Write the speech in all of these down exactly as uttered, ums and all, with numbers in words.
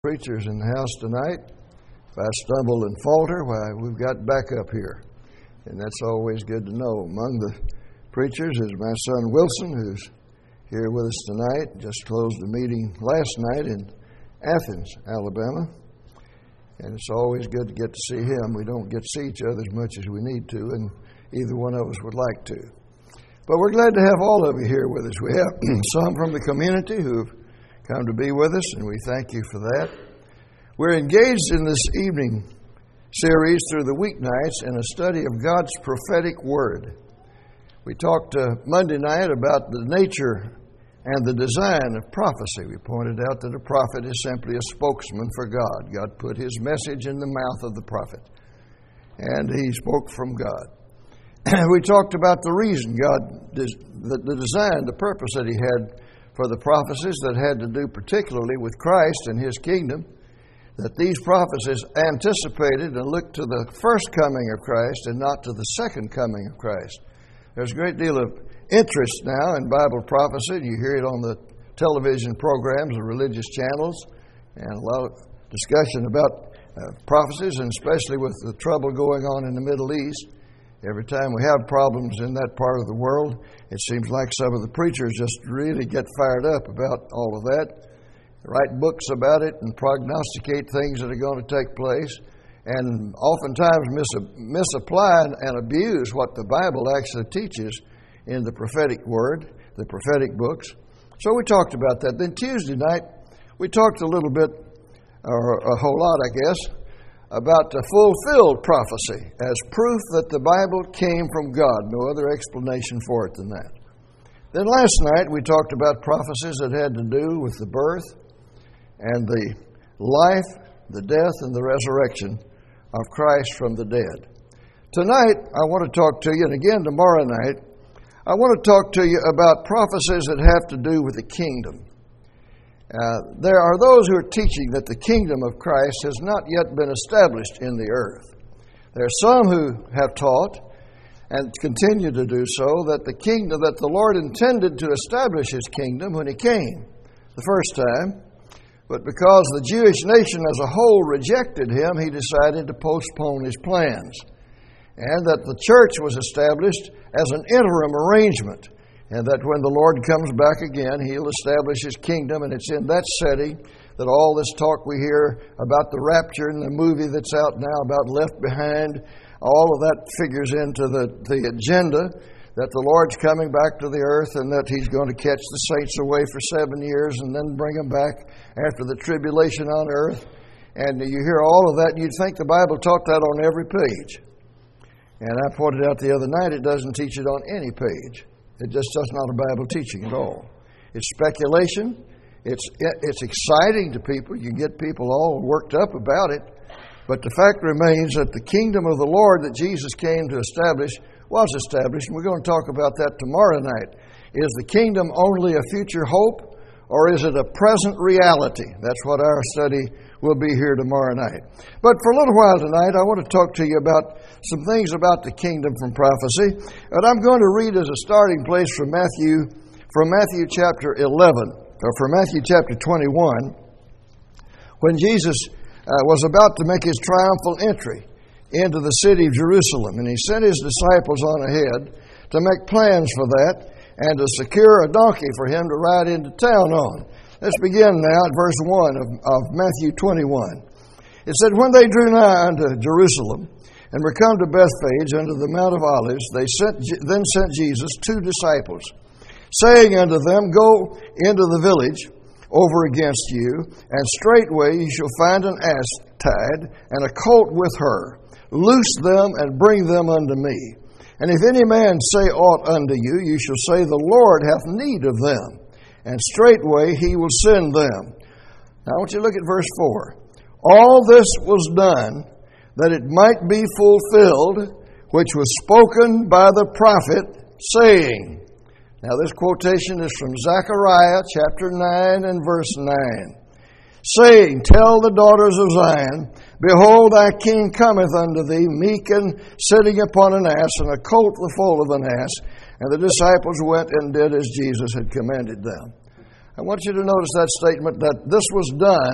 Preachers in the house tonight. If I stumble and falter, why, we've got backup here. And that's always good to know. Among the preachers is my son Wilson, who's here with us tonight. Just closed a meeting last night in Athens, Alabama. And it's always good to get to see him. We don't get to see each other as much as we need to, and either one of us would like to. But we're glad to have all of you here with us. We have some from the community who've come to be with us, and we thank you for that. We're engaged in this evening series through the weeknights in a study of God's prophetic word. We talked uh, Monday night about the nature and the design of prophecy. We pointed out that a prophet is simply a spokesman for God. God put his message in the mouth of the prophet, and he spoke from God. We talked about the reason God, the, the design, the purpose that he had for the prophecies that had to do particularly with Christ and his kingdom, that these prophecies anticipated and looked to the first coming of Christ and not to the second coming of Christ. There's a great deal of interest now in Bible prophecy. You hear it on the television programs, the religious channels, and a lot of discussion about uh, prophecies, and especially with the trouble going on in the Middle East. Every time we have problems in that part of the world, it seems like some of the preachers just really get fired up about all of that, write books about it and prognosticate things that are going to take place, and oftentimes mis- misapply and abuse what the Bible actually teaches in the prophetic word, the prophetic books. So we talked about that. Then Tuesday night, we talked a little bit, or a whole lot, I guess, about the fulfilled prophecy as proof that the Bible came from God. No other explanation for it than that. Then last night we talked about prophecies that had to do with the birth and the life, the death, and the resurrection of Christ from the dead. Tonight I want to talk to you, and again tomorrow night, I want to talk to you about prophecies that have to do with the kingdom. Uh, there are those who are teaching that the kingdom of Christ has not yet been established in the earth. There are some who have taught, and continue to do so, that the kingdom, that the Lord intended to establish his kingdom when he came the first time, but because the Jewish nation as a whole rejected him, he decided to postpone his plans, and that the church was established as an interim arrangement, and that when the Lord comes back again, he'll establish his kingdom. And it's in that setting that all this talk we hear about the rapture and the movie that's out now about Left Behind, all of that figures into the, the agenda that the Lord's coming back to the earth and that he's going to catch the saints away for seven years and then bring them back after the tribulation on earth. And you hear all of that and you'd think the Bible taught that on every page. And I pointed out the other night it doesn't teach it on any page. It just does not a Bible teaching at all. It's speculation. It's it's exciting to people. You get people all worked up about it. But the fact remains that the kingdom of the Lord that Jesus came to establish was established. And we're going to talk about that tomorrow night. Is the kingdom only a future hope, or is it a present reality? That's what our study will be here tomorrow night. But for a little while tonight, I want to talk to you about some things about the kingdom from prophecy. And I'm going to read as a starting place from Matthew, from Matthew chapter eleven, or from Matthew chapter twenty-one, when Jesus uh, was about to make his triumphal entry into the city of Jerusalem. And he sent his disciples on ahead to make plans for that and to secure a donkey for him to ride into town on. Let's begin now at verse one of, of Matthew twenty-one. It said, "When they drew nigh unto Jerusalem, and were come to Bethphage unto the Mount of Olives, they sent, then sent Jesus two disciples, saying unto them, Go into the village over against you, and straightway you shall find an ass tied, and a colt with her. Loose them, and bring them unto me. And if any man say aught unto you, you shall say, The Lord hath need of them, and straightway he will send them." Now I want you to look at verse four. "All this was done, that it might be fulfilled, which was spoken by the prophet, saying." Now this quotation is from Zechariah chapter nine and verse nine. "Saying, Tell the daughters of Zion, Behold, thy king cometh unto thee, meek and sitting upon an ass, and a colt the foal of an ass. And the disciples went and did as Jesus had commanded them." I want you to notice that statement, that this was done,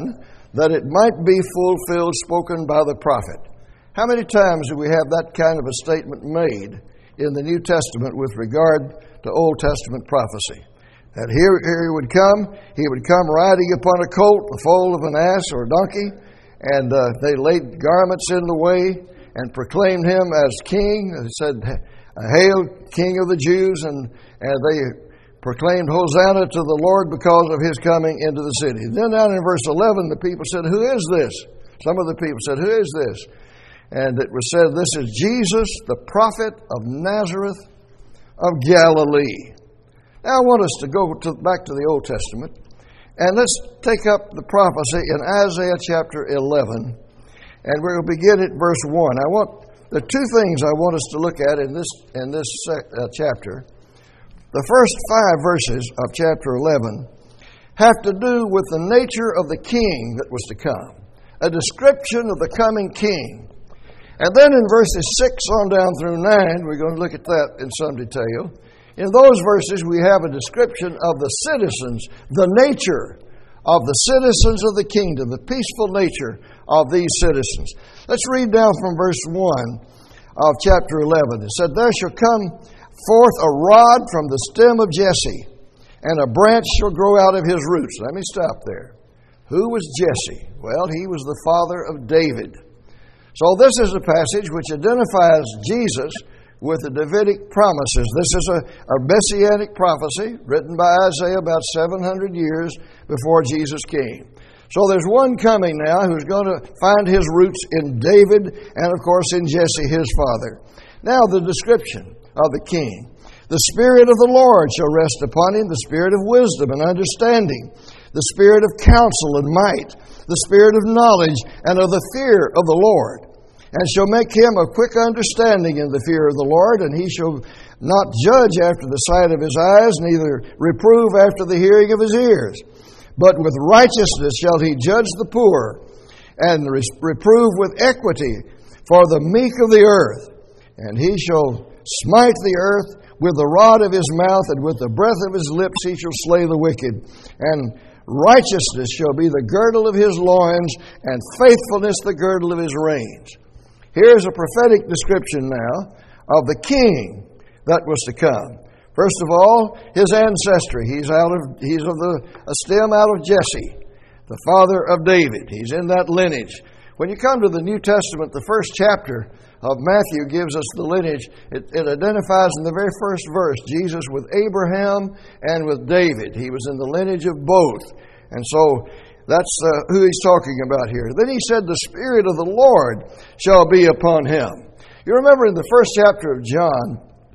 that it might be fulfilled, spoken by the prophet. How many times do we have that kind of a statement made in the New Testament with regard to Old Testament prophecy? That here, here he would come, he would come riding upon a colt, the foal of an ass or a donkey, and uh, they laid garments in the way and proclaimed him as king. They said, "Hail, King of the Jews," and, and they proclaimed Hosanna to the Lord because of his coming into the city. Then down in verse eleven, the people said, "Who is this?" Some of the people said, "Who is this?" And it was said, "This is Jesus, the prophet of Nazareth of Galilee." Now I want us to go to, back to the Old Testament, and let's take up the prophecy in Isaiah chapter eleven, and we're going to begin at verse one. I want the two things I want us to look at in this in this uh, chapter. The first five verses of chapter eleven have to do with the nature of the king that was to come, a description of the coming king. And then in verses six on down through nine, we're going to look at that in some detail. In those verses, we have a description of the citizens, the nature of the citizens of the kingdom, the peaceful nature of these citizens. Let's read down from verse one of chapter eleven. It said, "There shall come forth a rod from the stem of Jesse, and a branch shall grow out of his roots." Let me stop there. Who was Jesse? Well, he was the father of David. So this is a passage which identifies Jesus with the Davidic promises. This is a, a messianic prophecy written by Isaiah about seven hundred years before Jesus came. So there's one coming now who's going to find his roots in David and, of course, in Jesse, his father. Now the description of the king. "The Spirit of the Lord shall rest upon him, the Spirit of wisdom and understanding, the Spirit of counsel and might, the Spirit of knowledge and of the fear of the Lord. And shall make him of quick understanding in the fear of the Lord, and he shall not judge after the sight of his eyes, neither reprove after the hearing of his ears. But with righteousness shall he judge the poor, and reprove with equity for the meek of the earth. And he shall smite the earth with the rod of his mouth, and with the breath of his lips he shall slay the wicked. And righteousness shall be the girdle of his loins, and faithfulness the girdle of his reins." Here's a prophetic description now of the king that was to come. First of all, his ancestry. He's out of he's of the a stem out of Jesse, the father of David. He's in that lineage. When you come to the New Testament, the first chapter of Matthew gives us the lineage. It, it identifies in the very first verse Jesus with Abraham and with David. He was in the lineage of both. And so that's uh, who he's talking about here. Then he said, "The Spirit of the Lord shall be upon him." You remember in the first chapter of John,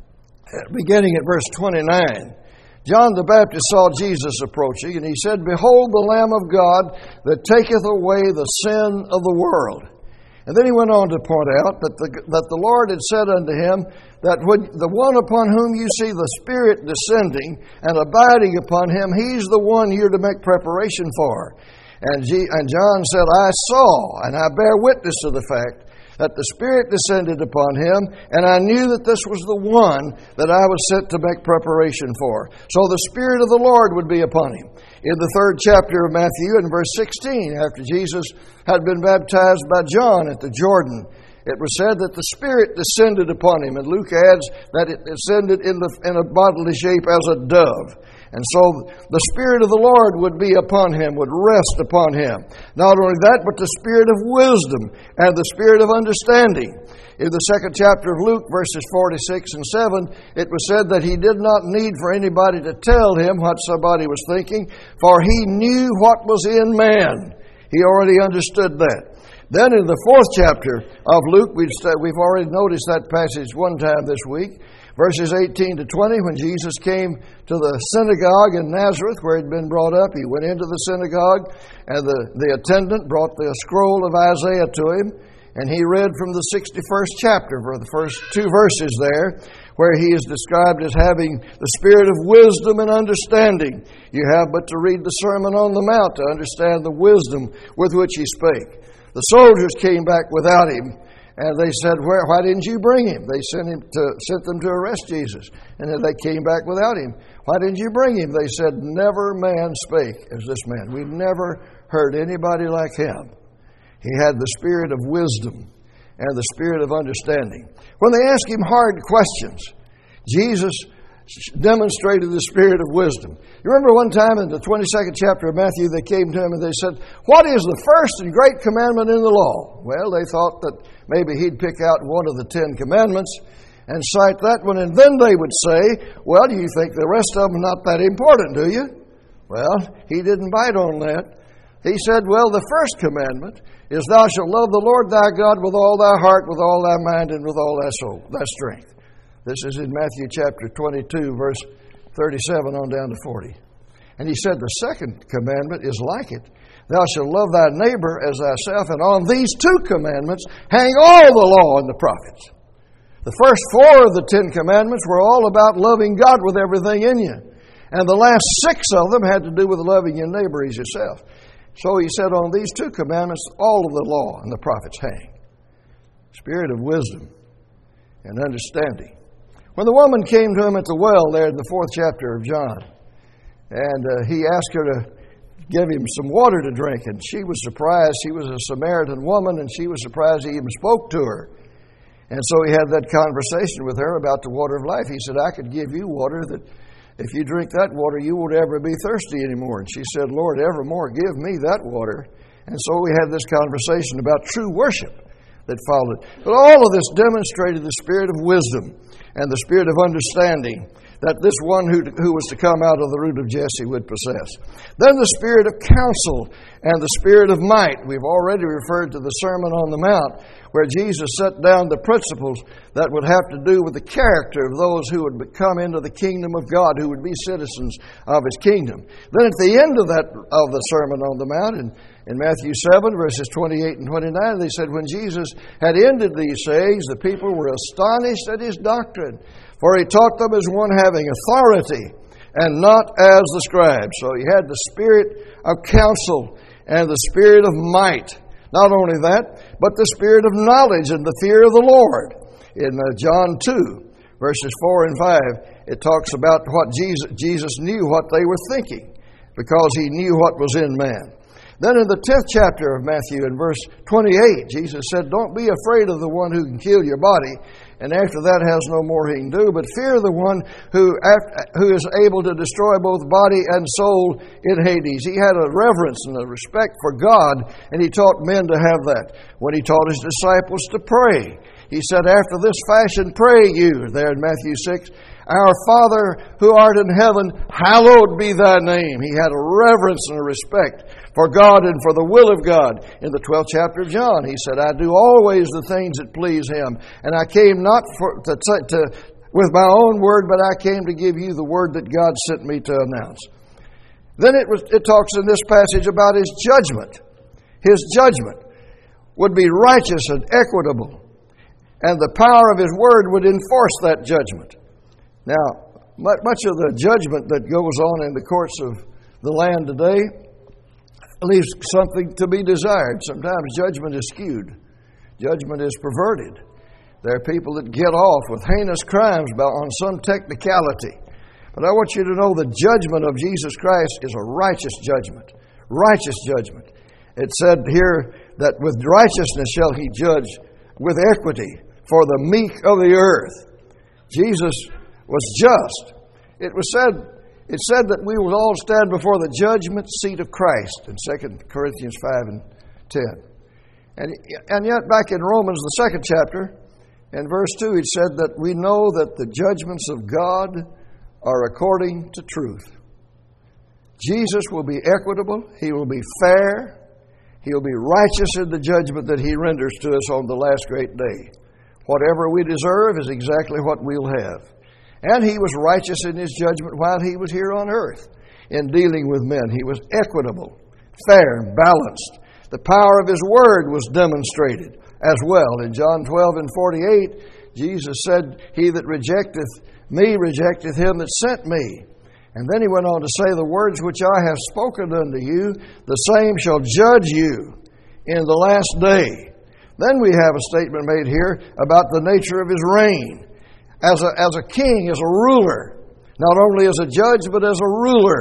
beginning at verse twenty-nine, John the Baptist saw Jesus approaching, and he said, "Behold the Lamb of God that taketh away the sin of the world." And then he went on to point out that the, that the Lord had said unto him that when the one upon whom you see the Spirit descending and abiding upon him, he's the one you're to make preparation for. And, G, and John said, "I saw, and I bear witness to the fact that the Spirit descended upon him, and I knew that this was the one that I was sent to make preparation for." So the Spirit of the Lord would be upon him. In the third chapter of Matthew, in verse sixteen, after Jesus had been baptized by John at the Jordan, it was said that the Spirit descended upon him. And Luke adds that it descended in, the, in a bodily shape as a dove. And so the Spirit of the Lord would be upon him, would rest upon him. Not only that, but the Spirit of wisdom and the Spirit of understanding. In the second chapter of Luke, verses forty-six and seven, it was said that he did not need for anybody to tell him what somebody was thinking, for he knew what was in man. He already understood that. Then in the fourth chapter of Luke, we've, we've already noticed that passage one time this week, verses eighteen to twenty, when Jesus came to the synagogue in Nazareth where he'd been brought up. He went into the synagogue, and the, the attendant brought the scroll of Isaiah to him, and he read from the sixty-first chapter, for the first two verses there, where he is described as having the spirit of wisdom and understanding. You have but to read the Sermon on the Mount to understand the wisdom with which he spake. The soldiers came back without him, and they said, "Where? Why didn't you bring him?" They sent him to sent them to arrest Jesus, and then they came back without him. "Why didn't you bring him?" They said, "Never man spake as this man." We never heard anybody like him. He had the spirit of wisdom and the spirit of understanding. When they asked him hard questions, Jesus demonstrated the spirit of wisdom. You remember one time in the twenty-second chapter of Matthew, they came to him and they said, "What is the first and great commandment in the law?" Well, they thought that maybe he'd pick out one of the Ten Commandments and cite that one, and then they would say, "Well, do you think the rest of them are not that important, do you?" Well, he didn't bite on that. He said, well, the first commandment is, "Thou shalt love the Lord thy God with all thy heart, with all thy mind, and with all thy soul," thy strength. This is in Matthew chapter twenty-two, verse thirty-seven on down to forty. And he said the second commandment is like it. "Thou shalt love thy neighbor as thyself," and on these two commandments hang all the law and the prophets. The first four of the Ten Commandments were all about loving God with everything in you. And the last six of them had to do with loving your neighbor as yourself. So he said, on these two commandments, all of the law and the prophets hang. Spirit of wisdom and understanding. When the woman came to him at the well there in the fourth chapter of John, and uh, he asked her to give him some water to drink, and she was surprised. She was a Samaritan woman, and she was surprised he even spoke to her. And so he had that conversation with her about the water of life. He said, "I could give you water that if you drink that water, you won't ever be thirsty anymore." And she said, "Lord, evermore give me that water." And so we had this conversation about true worship that followed. But all of this demonstrated the spirit of wisdom and the spirit of understanding that this one who, who was to come out of the root of Jesse would possess. Then the spirit of counsel and the spirit of might. We've already referred to the Sermon on the Mount, where Jesus set down the principles that would have to do with the character of those who would come into the kingdom of God, who would be citizens of His kingdom. Then at the end of that of the Sermon on the Mount, in, in Matthew seven, verses twenty-eight and twenty-nine, they said, when Jesus had ended these sayings, the people were astonished at His doctrine, for He taught them as one having authority, and not as the scribes. So He had the spirit of counsel and the spirit of might. Not only that, but the spirit of knowledge and the fear of the Lord. In uh, John two, verses four and five, it talks about what Jesus, Jesus knew what they were thinking, because He knew what was in man. Then in the tenth chapter of Matthew, in verse twenty-eight, Jesus said, "Don't be afraid of the one who can kill your body, and after that has no more he can do, but fear the one who who is able to destroy both body and soul in Hades." He had a reverence and a respect for God, and He taught men to have that. When He taught His disciples to pray, He said, "After this fashion pray you," there in Matthew six, "Our Father who art in heaven, hallowed be thy name." He had a reverence and a respect for God and for the will of God. In the twelfth chapter of John, He said, "I do always the things that please Him, and I came not for, to, to, with my own word, but I came to give you the word that God sent me to announce." Then it, was, it talks in this passage about His judgment. His judgment would be righteous and equitable, and the power of His word would enforce that judgment. Now, much of the judgment that goes on in the courts of the land today leaves something to be desired. Sometimes judgment is skewed. Judgment is perverted. There are people that get off with heinous crimes on some technicality. But I want you to know the judgment of Jesus Christ is a righteous judgment. Righteous judgment. It said here that with righteousness shall He judge with equity for the meek of the earth. Jesus was just. It was said, it said that we will all stand before the judgment seat of Christ in Second Corinthians five and ten. And, and yet back in Romans, the second chapter, in verse two, it said that we know that the judgments of God are according to truth. Jesus will be equitable. He will be fair. He will be righteous in the judgment that He renders to us on the last great day. Whatever we deserve is exactly what we'll have. And He was righteous in His judgment while He was here on earth. In dealing with men, He was equitable, fair, and balanced. The power of His word was demonstrated as well. In John twelve and forty-eight, Jesus said, "He that rejecteth me rejecteth Him that sent me." And then He went on to say, "The words which I have spoken unto you, the same shall judge you in the last day." Then we have a statement made here about the nature of His reign. As a, as a king, as a ruler, not only as a judge, but as a ruler,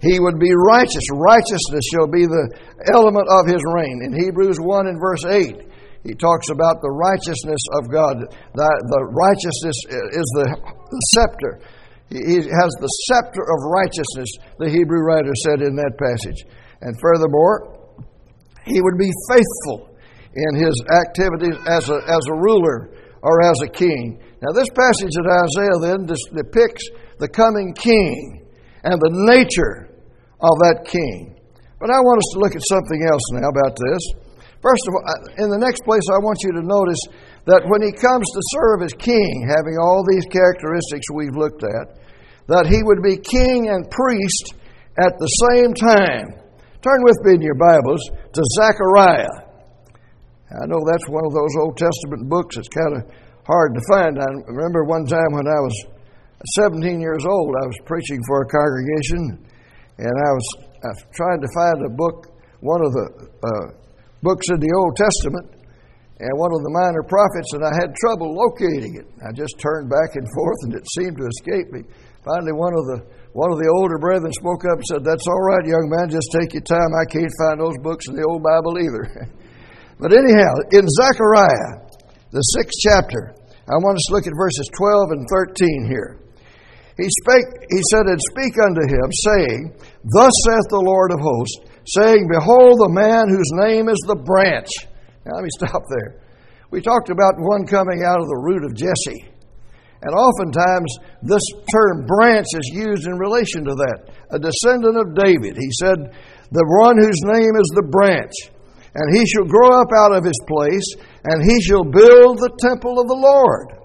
He would be righteous. Righteousness shall be the element of His reign. In Hebrews one and verse eight, he talks about the righteousness of God. The, the righteousness is the, the scepter. He has the scepter of righteousness, the Hebrew writer said in that passage. And furthermore, He would be faithful in His activities as a, as a ruler or as a king. Now this passage of Isaiah then depicts the coming king and the nature of that king. But I want us to look at something else now about this. First of all, in the next place, I want you to notice that when He comes to serve as king, having all these characteristics we've looked at, that He would be king and priest at the same time. Turn with me in your Bibles to Zechariah. I know that's one of those Old Testament books that's kind of hard to find. I remember one time when I was seventeen years old, I was preaching for a congregation, and I was, I was trying to find a book, one of the uh, books in the Old Testament, and one of the minor prophets, and I had trouble locating it. I just turned back and forth, and it seemed to escape me. Finally, one of the one of the older brethren spoke up and said, "That's all right, young man, just take your time. I can't find those books in the old Bible either." But anyhow, in Zechariah, the sixth chapter, I want us to look at verses twelve and thirteen here. He spake, he said, "And speak unto him, saying, Thus saith the Lord of hosts, saying, Behold the man whose name is the branch." Now let me stop there. We talked about one coming out of the root of Jesse. And oftentimes this term branch is used in relation to that. A descendant of David. He said, "The one whose name is the branch. And he shall grow up out of his place, and he shall build the temple of the Lord."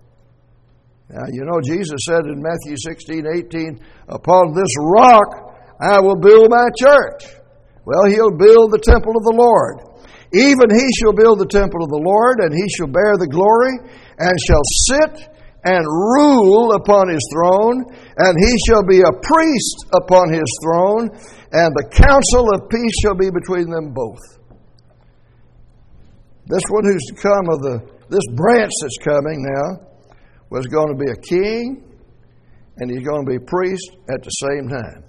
Now, you know, Jesus said in Matthew sixteen, eighteen, "Upon this rock I will build my church." Well, He'll build the temple of the Lord. "Even he shall build the temple of the Lord, and he shall bear the glory, and shall sit and rule upon his throne, and he shall be a priest upon his throne, and the counsel of peace shall be between them both." This one who's to come of the, this branch that's coming now, was going to be a king, and he's going to be a priest at the same time.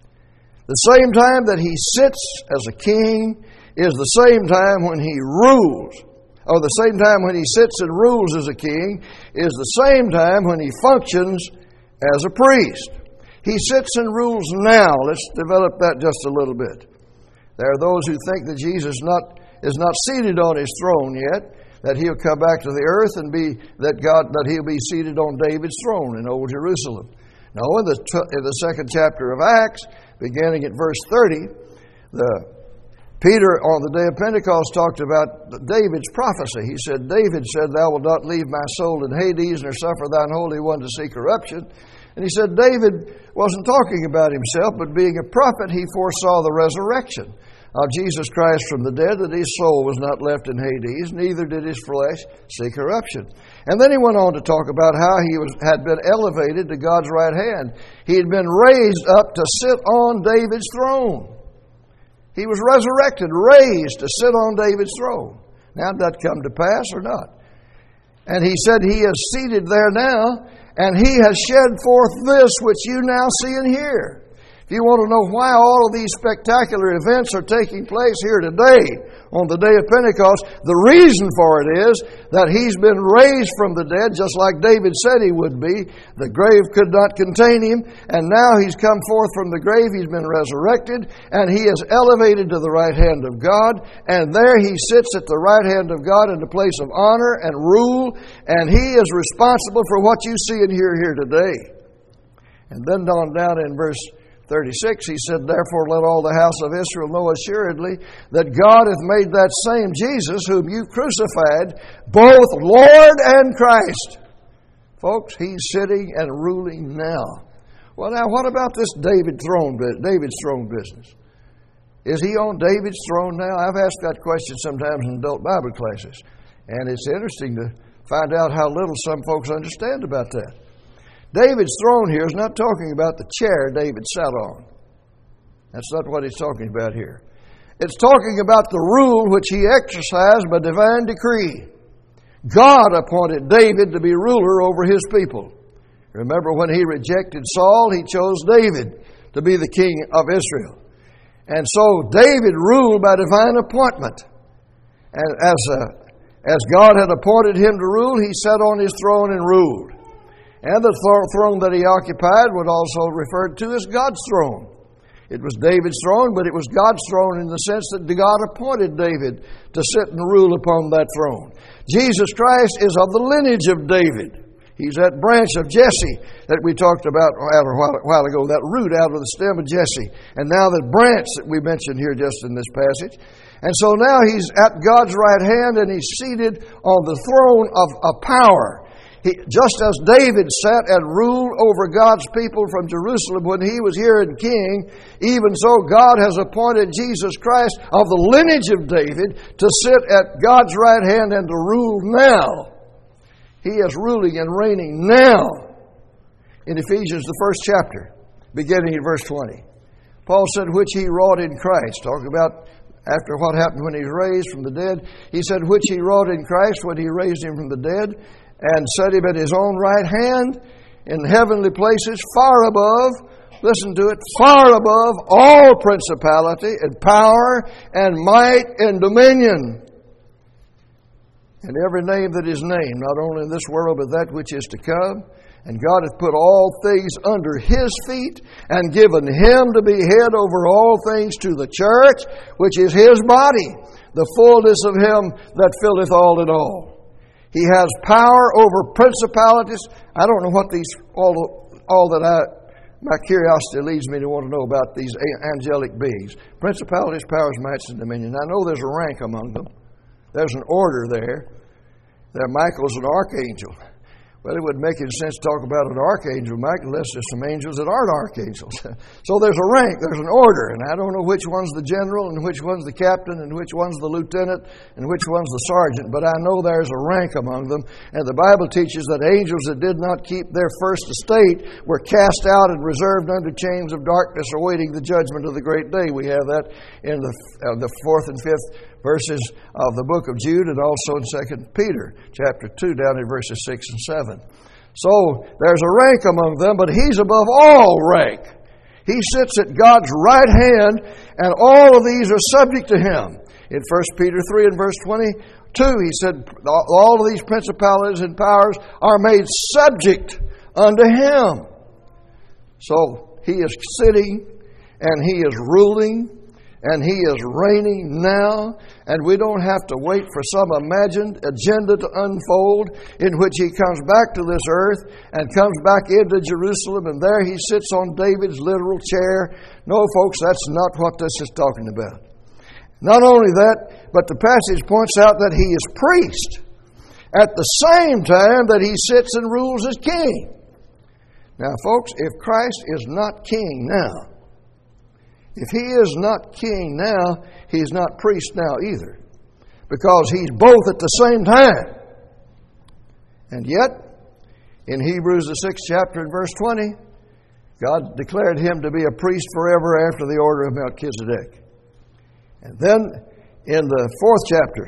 The same time that he sits as a king is the same time when he rules. Or the same time when he sits and rules as a king is the same time when he functions as a priest. He sits and rules now. Let's develop that just a little bit. There are those who think that Jesus not is not seated on his throne yet, that he'll come back to the earth and be that God that he'll be seated on David's throne in Old Jerusalem. Now, in the in the second chapter of Acts, beginning at verse thirty, the Peter on the day of Pentecost talked about David's prophecy. He said, "David said, Thou wilt not leave my soul in Hades, nor suffer thine Holy One to see corruption." And he said David wasn't talking about himself, but being a prophet, he foresaw the resurrection of Jesus Christ from the dead, that his soul was not left in Hades, neither did his flesh see corruption. And then he went on to talk about how he was, had been elevated to God's right hand. He had been raised up to sit on David's throne. He was resurrected, raised to sit on David's throne. Now, did that come to pass or not? And he said he is seated there now, and he has shed forth this which you now see and hear. If you want to know why all of these spectacular events are taking place here today, on the day of Pentecost, the reason for it is that he's been raised from the dead, just like David said he would be. The grave could not contain him, and now he's come forth from the grave. He's been resurrected, and he is elevated to the right hand of God, and there he sits at the right hand of God in the place of honor and rule, and he is responsible for what you see and hear here today. And then on down in verse thirty-six, he said, "Therefore let all the house of Israel know assuredly that God hath made that same Jesus whom you crucified both Lord and Christ." Folks, he's sitting and ruling now. Well, now what about this David throne, David's throne business? Is he on David's throne now? I've asked that question sometimes in adult Bible classes, and it's interesting to find out how little some folks understand about that. David's throne here is not talking about the chair David sat on. That's not what he's talking about here. It's talking about the rule which he exercised by divine decree. God appointed David to be ruler over his people. Remember when he rejected Saul, he chose David to be the king of Israel. And so David ruled by divine appointment. And as, uh, as God had appointed him to rule, he sat on his throne and ruled. And the th- throne that he occupied was also referred to as God's throne. It was David's throne, but it was God's throne in the sense that God appointed David to sit and rule upon that throne. Jesus Christ is of the lineage of David. He's that branch of Jesse that we talked about a while, a while ago, that root out of the stem of Jesse. And now the branch that we mentioned here just in this passage. And so now he's at God's right hand and he's seated on the throne of a power. He, just as David sat and ruled over God's people from Jerusalem when he was here and king, even so God has appointed Jesus Christ of the lineage of David to sit at God's right hand and to rule now. He is ruling and reigning now. In Ephesians, the first chapter, beginning in verse twenty. Paul said, which he wrought in Christ. Talking about after what happened when he was raised from the dead. He said, which he wrought in Christ when he raised him from the dead and set him at his own right hand in heavenly places, far above, listen to it, far above all principality and power and might and dominion. And every name that is named, not only in this world, but that which is to come. And God hath put all things under His feet, and given Him to be head over all things to the church, which is His body, the fullness of Him that filleth all in all. He has power over principalities. I don't know what these, all, all that I, my curiosity leads me to want to know about these angelic beings. Principalities, powers, mights, and dominion. I know there's a rank among them. There's an order there. That Michael's an archangel. Well, it wouldn't make any sense to talk about an archangel, Michael, unless there's some angels that aren't archangels. So there's a rank, there's an order, and I don't know which one's the general, and which one's the captain, and which one's the lieutenant, and which one's the sergeant, but I know there's a rank among them, and the Bible teaches that angels that did not keep their first estate were cast out and reserved under chains of darkness, awaiting the judgment of the great day. We have that in the, uh, the fourth and fifth verses of the book of Jude, and also in Second Peter chapter two, down in verses six and seven. So there's a rank among them, but He's above all rank. He sits at God's right hand, and all of these are subject to Him. In First Peter three and verse twenty-two, he said, all of these principalities and powers are made subject unto Him. So He is sitting, and He is ruling, and He is reigning now, and we don't have to wait for some imagined agenda to unfold in which He comes back to this earth and comes back into Jerusalem, and there He sits on David's literal chair. No, folks, that's not what this is talking about. Not only that, but the passage points out that He is priest at the same time that He sits and rules as king. Now, folks, if Christ is not king now, if He is not king now, He's not priest now either. Because He's both at the same time. And yet, in Hebrews the sixth chapter and verse twenty, God declared Him to be a priest forever after the order of Melchizedek. And then, in the fourth chapter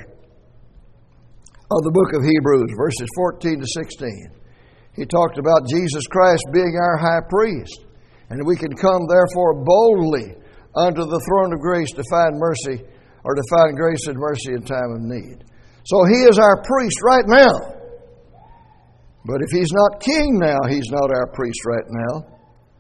of the book of Hebrews, verses fourteen to sixteen, He talked about Jesus Christ being our high priest. And we can come, therefore, boldly unto the throne of grace to find mercy, or to find grace and mercy in time of need. So He is our priest right now. But if He's not king now, He's not our priest right now.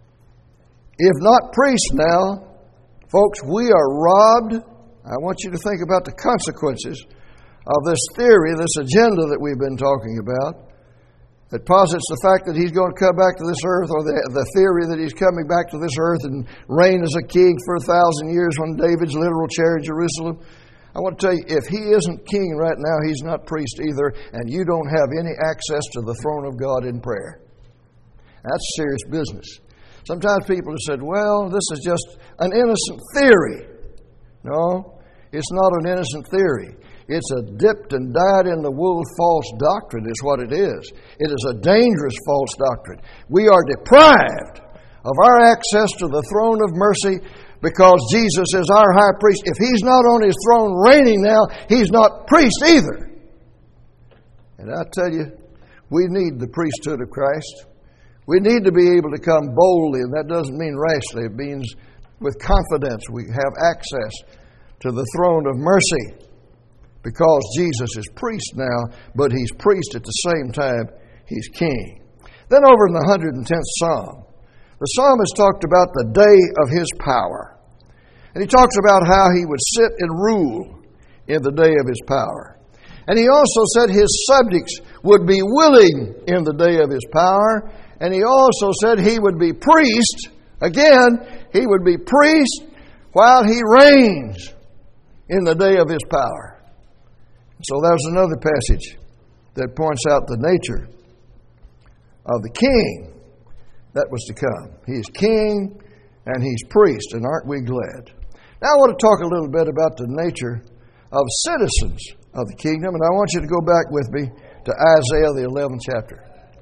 If not priest now, folks, we are robbed. I want you to think about the consequences of this theory, this agenda that we've been talking about, that posits the fact that He's going to come back to this earth, or the, the theory that He's coming back to this earth and reign as a king for a thousand years on David's literal chair in Jerusalem. I want to tell you, if He isn't king right now, He's not priest either, and you don't have any access to the throne of God in prayer. That's serious business. Sometimes people have said, well, this is just an innocent theory. No, it's not an innocent theory. It's a dipped and dyed-in-the-wool false doctrine is what it is. It is a dangerous false doctrine. We are deprived of our access to the throne of mercy because Jesus is our high priest. If He's not on His throne reigning now, He's not priest either. And I tell you, we need the priesthood of Christ. We need to be able to come boldly, and that doesn't mean rashly. It means with confidence. We have access to the throne of mercy because Jesus is priest now, but He's priest at the same time He's king. Then over in the one hundred tenth Psalm, the psalmist talked about the day of His power. And he talks about how He would sit and rule in the day of His power. And he also said His subjects would be willing in the day of His power. And He also said He would be priest. Again, He would be priest while He reigns in the day of His power. So there's another passage that points out the nature of the king that was to come. He's king and He's priest, and aren't we glad? Now I want to talk a little bit about the nature of citizens of the kingdom, and I want you to go back with me to Isaiah, the eleventh chapter.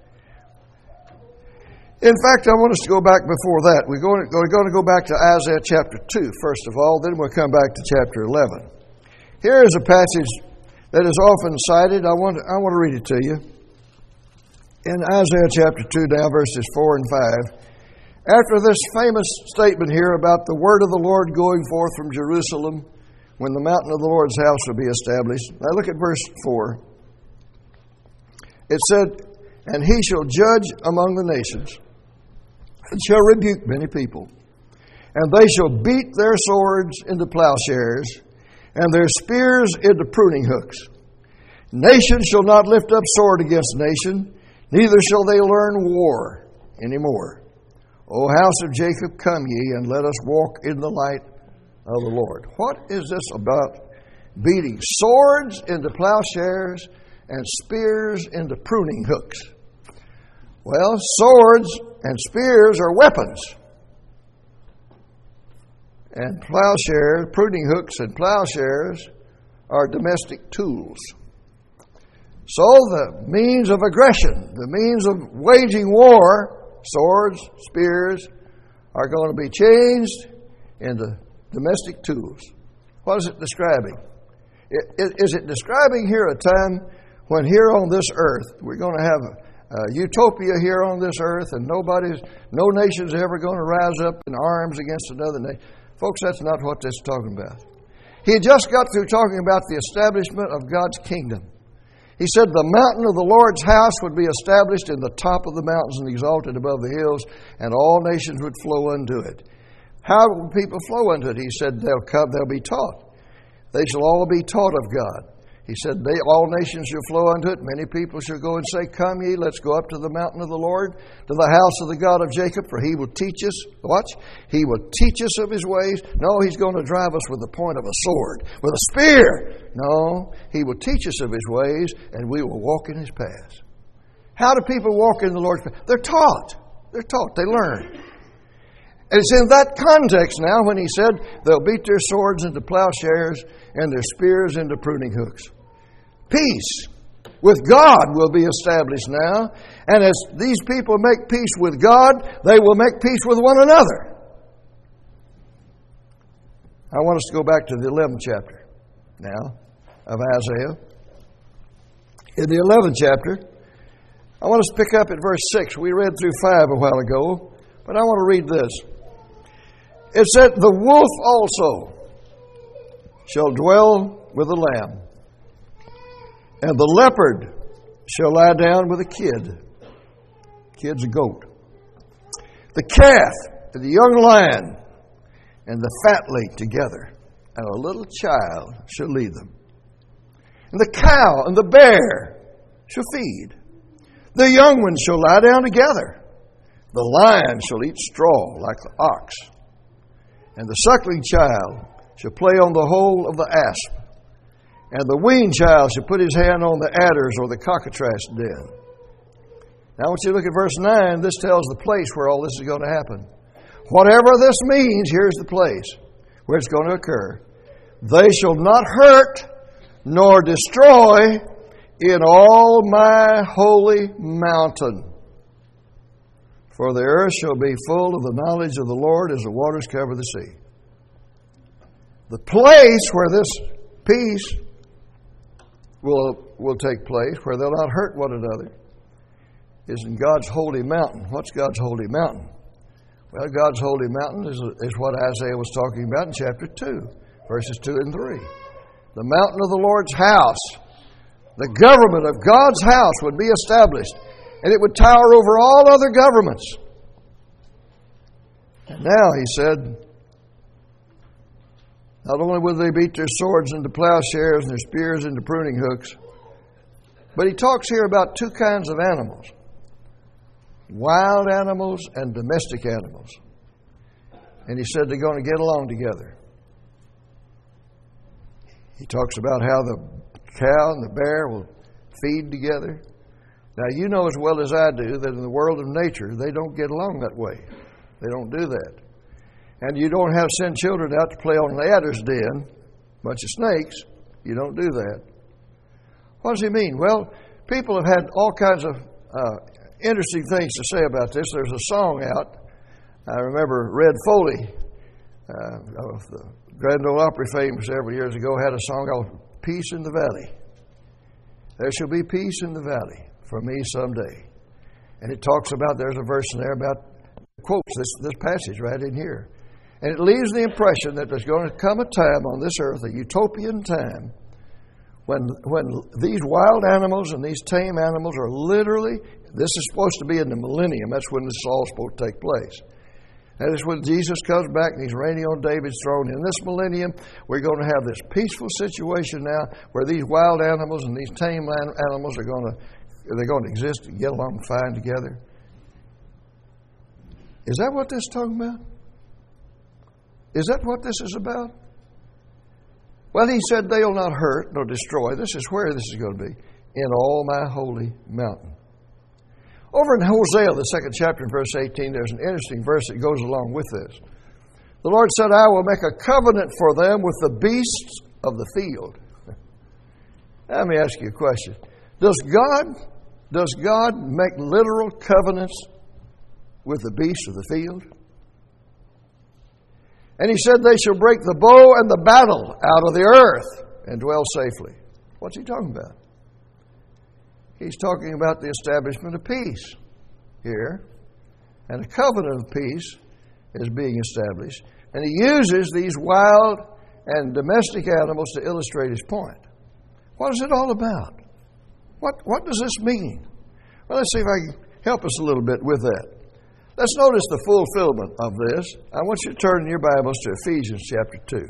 In fact, I want us to go back before that. We're going to, we're going to go back to Isaiah chapter two, first of all, then we'll come back to chapter eleven. Here is a passage that is often cited. I want, I want to read it to you. In Isaiah chapter two, now verses four and five, after this famous statement here about the word of the Lord going forth from Jerusalem, when the mountain of the Lord's house will be established. Now look at verse four. It said, and He shall judge among the nations, and shall rebuke many people. And they shall beat their swords into plowshares, and their spears into pruning hooks. Nation shall not lift up sword against nation, neither shall they learn war any more. O house of Jacob, come ye, and let us walk in the light of the Lord. What is this about beating swords into plowshares and spears into pruning hooks? Well, swords and spears are weapons. And plowshares, pruning hooks and plowshares are domestic tools. So the means of aggression, the means of waging war, swords, spears, are going to be changed into domestic tools. What is it describing? Is it describing here a time when here on this earth we're going to have a utopia here on this earth and nobody's, no nation's ever going to rise up in arms against another nation? Folks, that's not what this is talking about. He had just got through talking about the establishment of God's kingdom. He said the mountain of the Lord's house would be established in the top of the mountains and exalted above the hills, and all nations would flow unto it. How will people flow unto it? He said they'll come, they'll be taught. They shall all be taught of God. He said they, all nations shall flow unto it. Many people shall go and say, come ye, let's go up to the mountain of the Lord, to the house of the God of Jacob, for He will teach us. Watch. He will teach us of His ways. No, He's going to drive us with the point of a sword, with a spear. No, He will teach us of His ways, and we will walk in His paths. How do people walk in the Lord's path? They're taught. They're taught. They learn. And it's in that context now when He said they'll beat their swords into plowshares and their spears into pruning hooks. Peace with God will be established now. And as these people make peace with God, they will make peace with one another. I want us to go back to the eleventh chapter now of Isaiah. In the eleventh chapter, I want us to pick up at verse six. We read through five a while ago, but I want to read this. It said, the wolf also shall dwell with the lamb, and the leopard shall lie down with a kid. Kid's a goat. The calf and the young lion and the fatling together, and a little child shall lead them. And the cow and the bear shall feed. The young ones shall lie down together. The lion shall eat straw like the ox. And the suckling child shall play on the hole of the asp. And the weaned child shall put his hand on the adders or the cockatrice den. Now I want you to look at verse nine. This tells the place where all this is going to happen. Whatever this means, here's the place where it's going to occur. They shall not hurt nor destroy in all my holy mountain. For the earth shall be full of the knowledge of the Lord as the waters cover the sea. The place where this peace will, will take place, where they'll not hurt one another, is in God's holy mountain. What's God's holy mountain? Well, God's holy mountain is, is what Isaiah was talking about in chapter two, verses two and three. The mountain of the Lord's house, the government of God's house would be established, and it would tower over all other governments. And now, he said, not only will they beat their swords into plowshares and their spears into pruning hooks, but he talks here about two kinds of animals. Wild animals and domestic animals. And he said they're going to get along together. He talks about how the cow and the bear will feed together. Now, you know as well as I do that in the world of nature, they don't get along that way. They don't do that. And you don't have send children out to play on the adder's den, a bunch of snakes. You don't do that. What does he mean? Well, people have had all kinds of uh, interesting things to say about this. There's a song out. I remember Red Foley, uh, of the Grand Ole Opry fame several years ago, had a song called Peace in the Valley. There shall be peace in the valley for me someday. And it talks about, there's a verse in there about, quotes this, this passage right in here. And it leaves the impression that there's going to come a time on this earth, a utopian time, when when these wild animals and these tame animals are literally, this is supposed to be in the millennium. That's when this is all supposed to take place. That is when Jesus comes back and he's reigning on David's throne. In this millennium, we're going to have this peaceful situation now where these wild animals and these tame animals are going to, they're going to exist and get along fine together. Is that what this is talking about? Is that what this is about? Well, he said they'll not hurt nor destroy. This is where this is going to be. In all my holy mountain. Over in Hosea, the second chapter, verse eighteen, there's an interesting verse that goes along with this. The Lord said, I will make a covenant for them with the beasts of the field. Let me ask you a question. Does God, does God make literal covenants with the beasts of the field? And he said, they shall break the bow and the battle out of the earth and dwell safely. What's he talking about? He's talking about the establishment of peace here. And a covenant of peace is being established. And he uses these wild and domestic animals to illustrate his point. What is it all about? What, what does this mean? Well, let's see if I can help us a little bit with that. Let's notice the fulfillment of this. I want you to turn in your Bibles to Ephesians chapter two.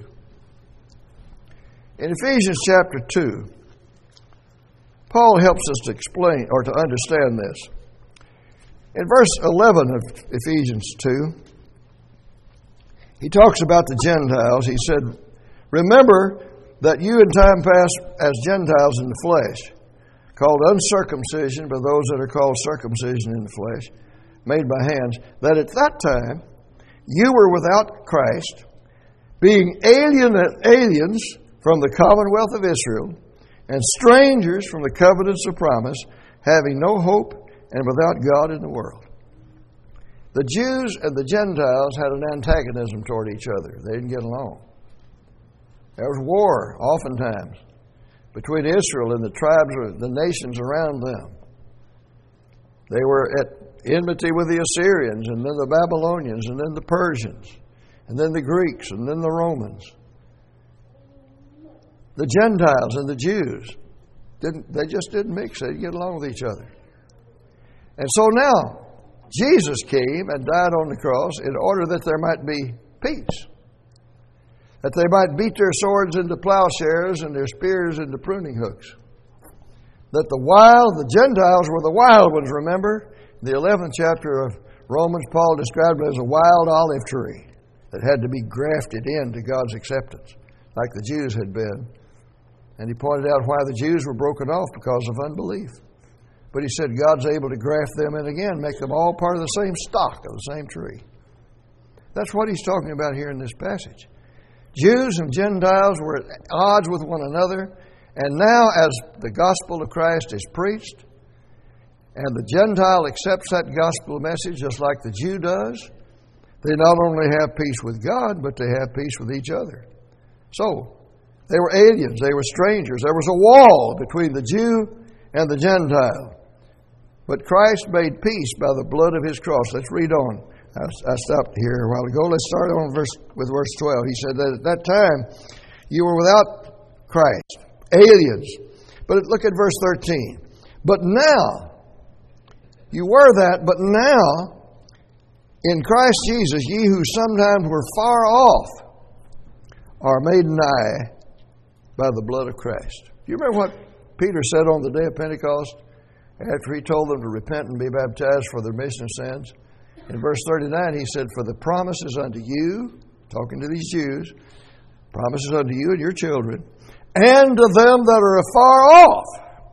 In Ephesians chapter two, Paul helps us to explain or to understand this. In verse eleven of Ephesians two, he talks about the Gentiles. He said, remember that you in time past as Gentiles in the flesh, called uncircumcision by those that are called circumcision in the flesh, made by hands, that at that time you were without Christ, being alien aliens from the commonwealth of Israel, and strangers from the covenants of promise, having no hope and without God in the world. The Jews and the Gentiles had an antagonism toward each other. They didn't get along. There was war, oftentimes, between Israel and the tribes or the nations around them. They were at enmity with the Assyrians, and then the Babylonians, and then the Persians, and then the Greeks, and then the Romans. The Gentiles and the Jews, didn't they just didn't mix. They didn't get along with each other. And so now, Jesus came and died on the cross in order that there might be peace. That they might beat their swords into plowshares and their spears into pruning hooks. That the wild, the Gentiles were the wild ones, remember? The eleventh chapter of Romans, Paul described it as a wild olive tree that had to be grafted into God's acceptance, like the Jews had been. And he pointed out why the Jews were broken off because of unbelief. But he said God's able to graft them in again, make them all part of the same stock of the same tree. That's what he's talking about here in this passage. Jews and Gentiles were at odds with one another, and now as the gospel of Christ is preached, and the Gentile accepts that gospel message just like the Jew does, they not only have peace with God, but they have peace with each other. So, they were aliens, they were strangers. There was a wall between the Jew and the Gentile. But Christ made peace by the blood of his cross. Let's read on. I, I stopped here a while ago. Let's start on verse with verse twelve. He said that at that time you were without Christ, aliens. But look at verse thirteen. But now, you were that, but now, in Christ Jesus, ye who sometimes were far off are made nigh by the blood of Christ. Do you remember what Peter said on the day of Pentecost after he told them to repent and be baptized for the remission of sins? In verse thirty-nine, he said, for the promises unto you, talking to these Jews, promises unto you and your children, and to them that are afar off,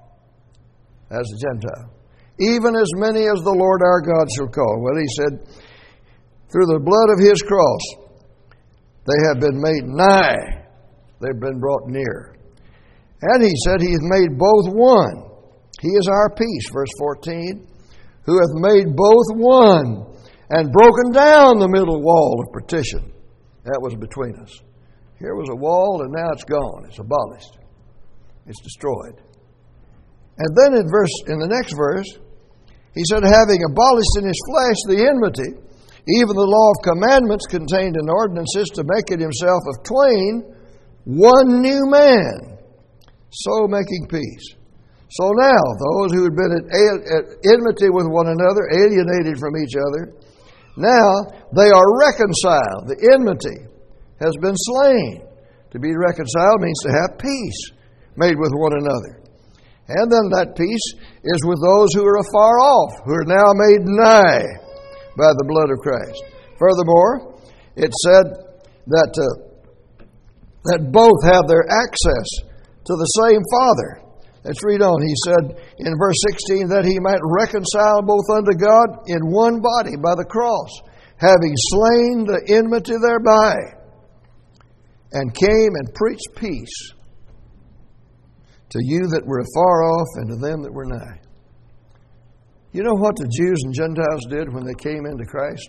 as a Gentile, even as many as the Lord our God shall call. Well, he said, through the blood of his cross, they have been made nigh. They've been brought near. And he said, he hath made both one. He is our peace, verse fourteen, who hath made both one, and broken down the middle wall of partition that was between us. Here was a wall, and now it's gone. It's abolished. It's destroyed. And then in verse, in the next verse, he said, having abolished in his flesh the enmity, even the law of commandments contained in ordinances, to make it himself of twain one new man, so making peace. So now, those who had been at, at enmity with one another, alienated from each other, now they are reconciled. The enmity has been slain. To be reconciled means to have peace made with one another. And then that peace is with those who are afar off, who are now made nigh by the blood of Christ. Furthermore, it said that, uh, that both have their access to the same Father. Let's read on. He said in verse sixteen that he might reconcile both unto God in one body by the cross, having slain the enmity thereby, and came and preached peace to you that were afar off and to them that were nigh. You know what the Jews and Gentiles did when they came into Christ?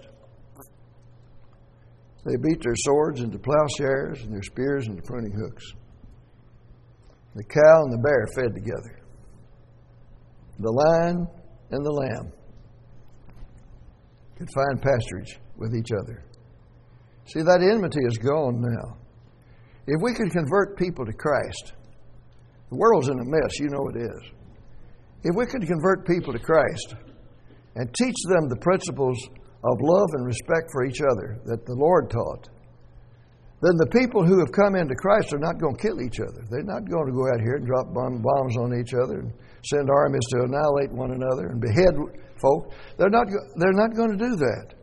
They beat their swords into plowshares and their spears into pruning hooks. The cow and the bear fed together. The lion and the lamb could find pasturage with each other. See, that enmity is gone now. If we could convert people to Christ, the world's in a mess, you know it is. If we could convert people to Christ and teach them the principles of love and respect for each other that the Lord taught, then the people who have come into Christ are not going to kill each other. They're not going to go out here and drop bomb, bombs on each other and send armies to annihilate one another and behead folk. They're not, they're not going to do that.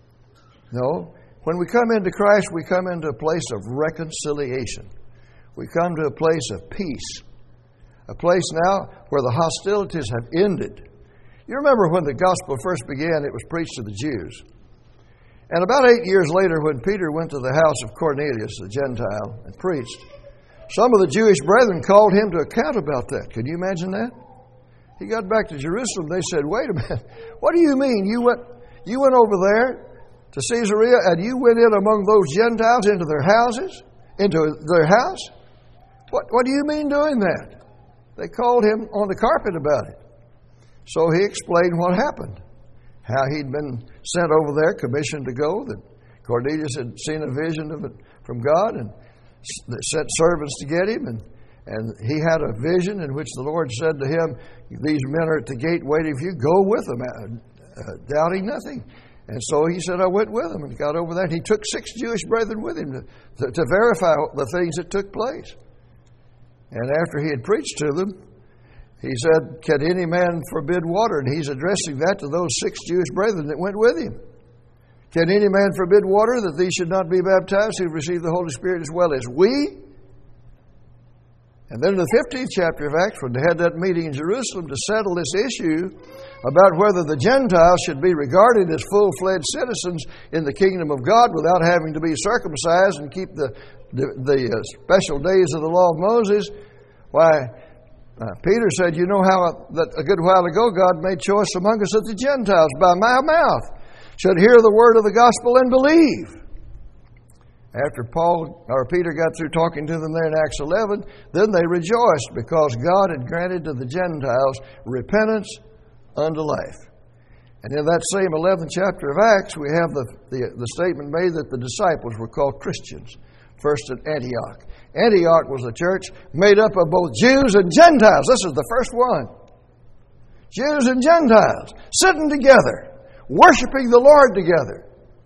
No. When we come into Christ, we come into a place of reconciliation. We come to a place of peace. A place now where the hostilities have ended. You remember when the gospel first began, it was preached to the Jews. And about eight years later, when Peter went to the house of Cornelius, the Gentile, and preached, some of the Jewish brethren called him to account about that. Can you imagine that? He got back to Jerusalem. They said, wait a minute. What do you mean? You went, you went over there to Caesarea and you went in among those Gentiles into their houses? Into their house? What, what do you mean doing that? They called him on the carpet about it. So he explained what happened. How he'd been sent over there, commissioned to go, that Cornelius had seen a vision of it from God and sent servants to get him. And, and he had a vision in which the Lord said to him, these men are at the gate waiting for you, go with them, uh, doubting nothing. And so he said, I went with him and got over there. And he took six Jewish brethren with him to, to, to verify the things that took place. And after he had preached to them, he said, can any man forbid water? And he's addressing that to those six Jewish brethren that went with him. Can any man forbid water that these should not be baptized who receive the Holy Spirit as well as we? And then in the fifteenth chapter of Acts, when they had that meeting in Jerusalem to settle this issue about whether the Gentiles should be regarded as full-fledged citizens in the kingdom of God without having to be circumcised and keep the, the, the uh, special days of the law of Moses, why, Uh, Peter said, you know how a, that a good while ago God made choice among us that the Gentiles by my mouth should hear the word of the gospel and believe. After Paul or Peter got through talking to them there in Acts eleven, then they rejoiced because God had granted to the Gentiles repentance unto life. And in that same eleventh chapter of Acts, we have the, the, the statement made that the disciples were called Christians, first at Antioch. Antioch was a church made up of both Jews and Gentiles. This is the first one. Jews and Gentiles sitting together, worshiping the Lord together.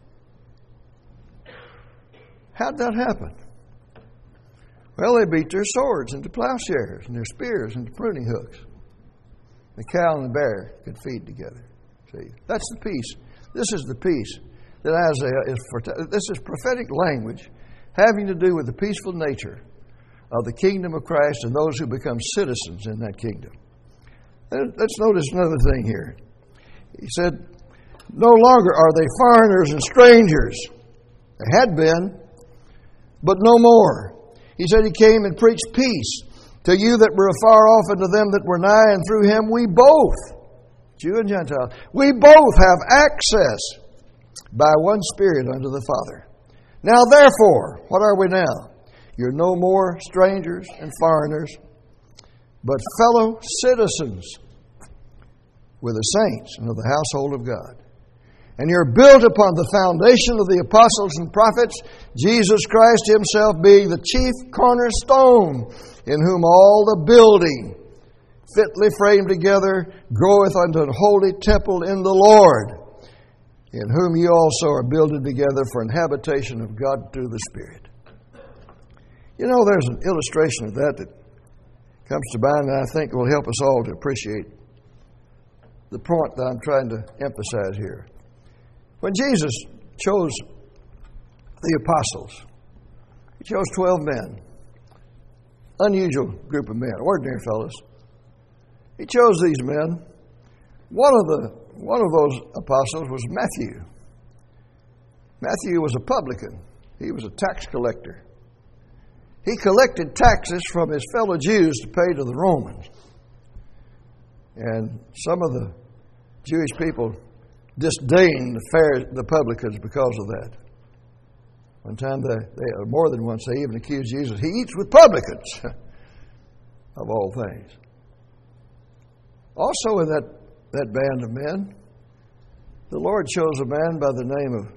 How'd that happen? Well, they beat their swords into plowshares and their spears into pruning hooks. The cow and the bear could feed together. See, that's the peace. This is the peace that Isaiah is for. This is prophetic language having to do with the peaceful nature of the kingdom of Christ and those who become citizens in that kingdom. And let's notice another thing here. He said, no longer are they foreigners and strangers. They had been, but no more. He said he came and preached peace to you that were afar off and to them that were nigh, and through him we both, Jew and Gentile, we both have access by one Spirit unto the Father. Now therefore, what are we now? You're no more strangers and foreigners, but fellow citizens with the saints and of the household of God. And you're built upon the foundation of the apostles and prophets, Jesus Christ himself being the chief cornerstone, in whom all the building, fitly framed together, groweth unto an holy temple in the Lord, in whom you also are builded together for an habitation of God through the Spirit. You know, there's an illustration of that that comes to mind, and I think will help us all to appreciate the point that I'm trying to emphasize here. When Jesus chose the apostles, he chose twelve men, unusual group of men, ordinary fellows. He chose these men. One of the one of those apostles was Matthew. Matthew was a publican. He was a tax collector. He collected taxes from his fellow Jews to pay to the Romans. And some of the Jewish people disdained the, fair, the publicans because of that. One time, they, they, or more than once, they even accused Jesus, he eats with publicans, of all things. Also in that, that band of men, the Lord chose a man by the name of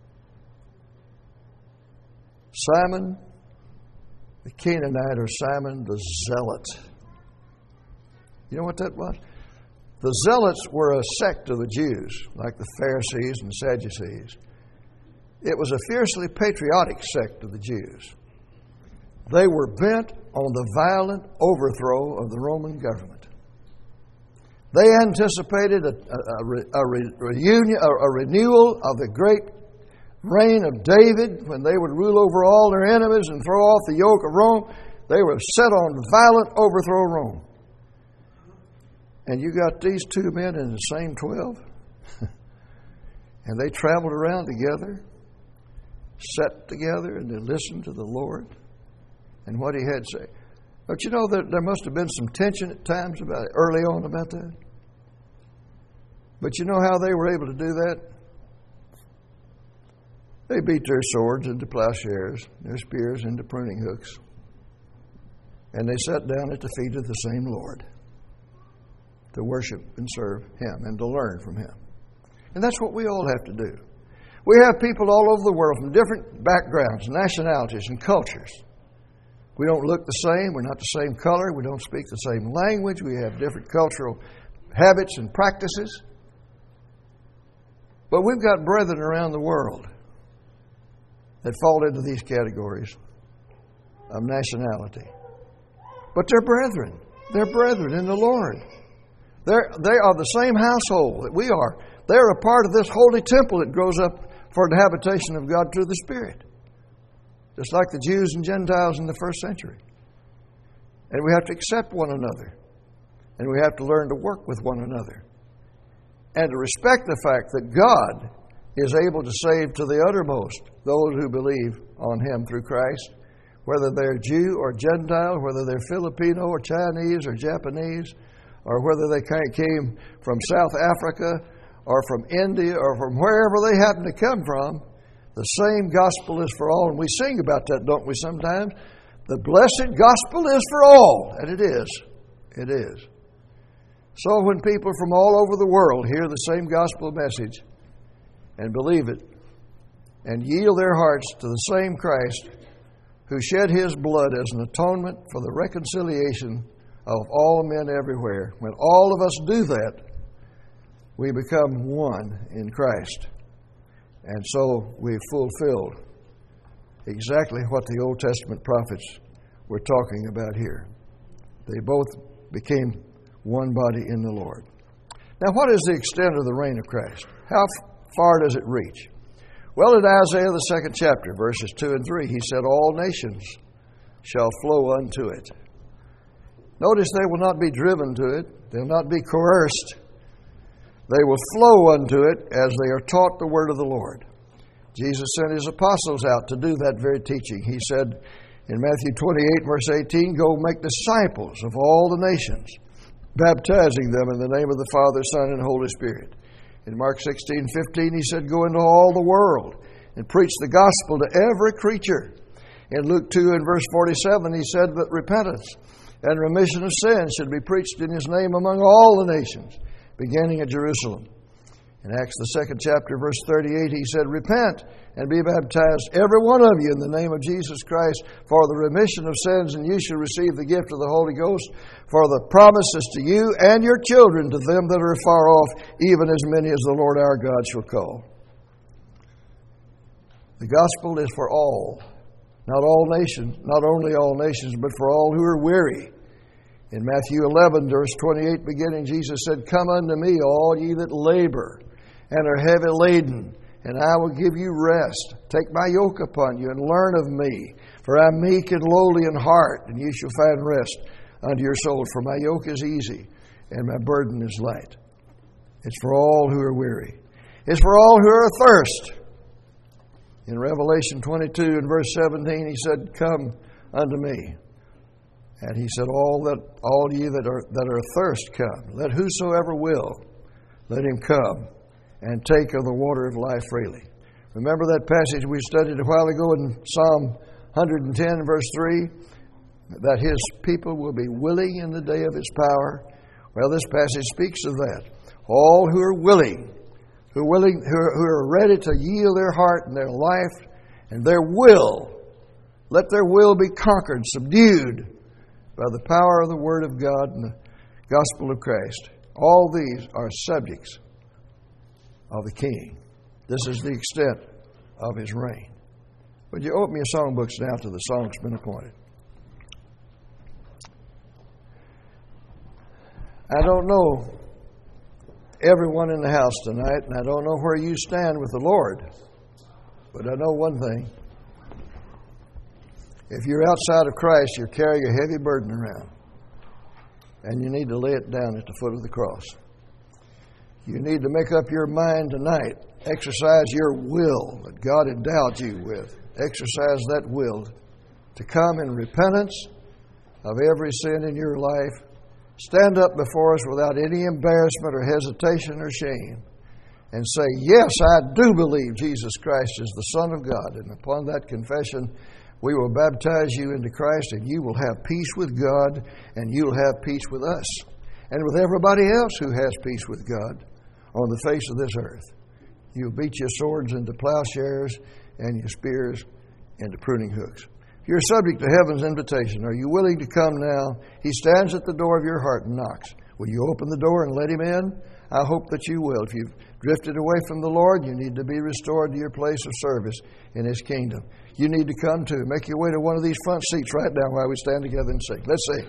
Simon the Canaanite, or Simon the Zealot. You know what that was? The Zealots were a sect of the Jews, like the Pharisees and Sadducees. It was a fiercely patriotic sect of the Jews. They were bent on the violent overthrow of the Roman government. They anticipated a, a, a, re, reunion, a, a renewal of the great reign of David, when they would rule over all their enemies and throw off the yoke of Rome. They were set on violent overthrow of Rome. And you got these two men in the same twelve, and they traveled around together, sat together, and they listened to the Lord and what he had to say. But you know that there must have been some tension at times about it, early on about that. But you know how they were able to do that? They beat their swords into plowshares, their spears into pruning hooks, and they sat down at the feet of the same Lord to worship and serve him and to learn from him. And that's what we all have to do. We have people all over the world from different backgrounds, nationalities, and cultures. We don't look the same. We're not the same color. We don't speak the same language. We have different cultural habits and practices. But we've got brethren around the world that fall into these categories of nationality. But they're brethren. They're brethren in the Lord. They're, they are the same household that we are. They're a part of this holy temple that grows up for the habitation of God through the Spirit. Just like the Jews and Gentiles in the first century. And we have to accept one another. And we have to learn to work with one another. And to respect the fact that God is able to save to the uttermost those who believe on him through Christ, whether they're Jew or Gentile, whether they're Filipino or Chinese or Japanese, or whether they came from South Africa or from India or from wherever they happen to come from. The same gospel is for all. And we sing about that, don't we, sometimes? The blessed gospel is for all. And it is. It is. So when people from all over the world hear the same gospel message and believe it and yield their hearts to the same Christ who shed His blood as an atonement for the reconciliation of all men everywhere, when all of us do that, we become one in Christ. And so we've fulfilled exactly what the Old Testament prophets were talking about here. They both became one body in the Lord. Now, what is the extent of the reign of Christ? How far does it reach? Well, in Isaiah, the second chapter, verses two and three, He said, all nations shall flow unto it. Notice they will not be driven to it. They'll not be coerced. They will flow unto it as they are taught the word of the Lord. Jesus sent His apostles out to do that very teaching. He said in Matthew twenty-eight, verse eighteen, go make disciples of all the nations, baptizing them in the name of the Father, Son, and Holy Spirit. In Mark sixteen fifteen, He said, go into all the world and preach the gospel to every creature. In Luke two and verse forty-seven, He said that repentance and remission of sins should be preached in His name among all the nations, beginning at Jerusalem. In Acts, the second chapter, verse thirty-eight, He said, repent and be baptized, every one of you, in the name of Jesus Christ, for the remission of sins, and you shall receive the gift of the Holy Ghost, for the promises to you and your children, to them that are far off, even as many as the Lord our God shall call. The gospel is for all, not all nations, not only all nations, but for all who are weary. In Matthew eleven, verse twenty-eight, beginning, Jesus said, come unto me, all ye that labor and are heavy laden, and I will give you rest. Take my yoke upon you and learn of me, for I am meek and lowly in heart, and you shall find rest unto your soul. For my yoke is easy and my burden is light. It's for all who are weary. It's for all who are athirst. In Revelation twenty-two and verse seventeen, He said, come unto me. And He said, all that all ye that are that are athirst, come. Let whosoever will, let him come and take of the water of life freely. Remember that passage we studied a while ago in Psalm one ten, verse three, that His people will be willing in the day of His power. Well, this passage speaks of that. All who are willing, who are willing, who are, who are ready to yield their heart and their life and their will, let their will be conquered, subdued by the power of the Word of God and the gospel of Christ. All these are subjects of the King. This is the extent of His reign. Would you open your songbooks now to the songs been appointed? I don't know everyone in the house tonight, and I don't know where you stand with the Lord, but I know one thing. If you're outside of Christ, you're carrying a heavy burden around, and you need to lay it down at the foot of the cross. You need to make up your mind tonight. Exercise your will that God endowed you with. Exercise that will to come in repentance of every sin in your life. Stand up before us without any embarrassment or hesitation or shame and say, yes, I do believe Jesus Christ is the Son of God. And upon that confession, we will baptize you into Christ, and you will have peace with God, and you'll have peace with us and with everybody else who has peace with God on the face of this earth. You'll beat your swords into plowshares and your spears into pruning hooks. If you're subject to heaven's invitation, are you willing to come now? He stands at the door of your heart and knocks. Will you open the door and let Him in? I hope that you will. If you've drifted away from the Lord, you need to be restored to your place of service in His kingdom. You need to come too. Make your way to one of these front seats right now while we stand together and sing. Let's sing.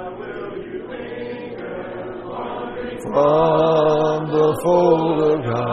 From the fold of God.